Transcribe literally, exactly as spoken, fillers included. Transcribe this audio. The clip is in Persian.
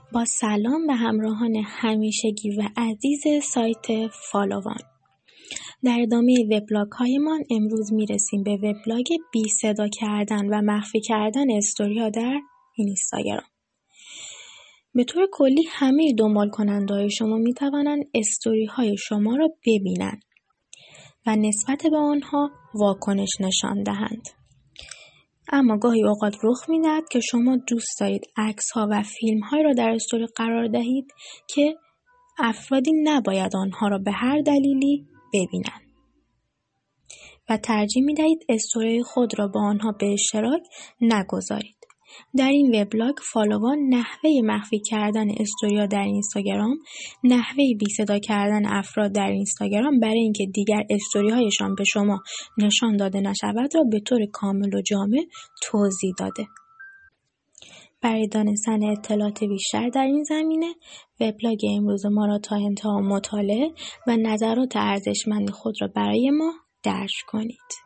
با سلام به همراهان همیشگی و عزیز سایت فالوان. در ادامه وبلاگ هایمان امروز میرسیم به وبلاگ بی صدا کردن و مخفی کردن استوری ها در اینستاگرام. به طور کلی همه دنبال کننده های شما می توانند استوری های شما را ببینند و نسبت به آنها واکنش نشان دهند. اما گاهی اوقات رخ می‌دهد که شما دوست دارید عکس‌ها و فیلم‌هایی را در استوری قرار دهید که افرادی نباید آنها را به هر دلیلی ببینند و ترجیح می‌دهید استوری خود را با آنها به اشتراک نگذارید. در این وبلاگ فالوان نحوه مخفی کردن استوری‌ها در اینستاگرام، نحوه بی صدا کردن افراد در اینستاگرام برای اینکه دیگر استوری‌هایشان به شما نشان داده نشود را به طور کامل و جامع توضیح داده. برای دانستن اطلاعات بیشتر در این زمینه وبلاگ امروز ما را تا انتها مطالعه و نظرات ارزشمند خود را برای ما درج کنید.